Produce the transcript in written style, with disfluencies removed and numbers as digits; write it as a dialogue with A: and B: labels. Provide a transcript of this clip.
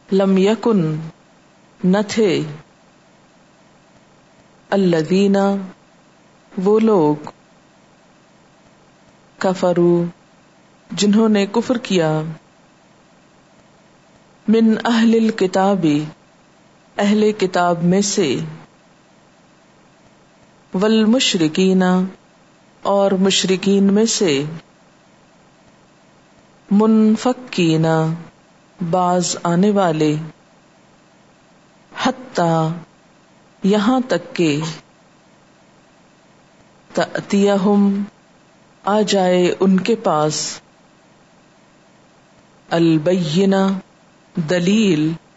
A: lump यकुन न थे, अल्लज़ीना वो लोग, कफरू जिन्होंने कुफ्र किया, मिन अहलिल किताबी अहले किताब में से, वल मुशरिकीना और मुशरिकीन में से, मुनफक्कीना बाज आने वाले, हत्ता यहाँ तक के, तअतियहुम आ जाए उनके पास, अलबय्यिना दलील,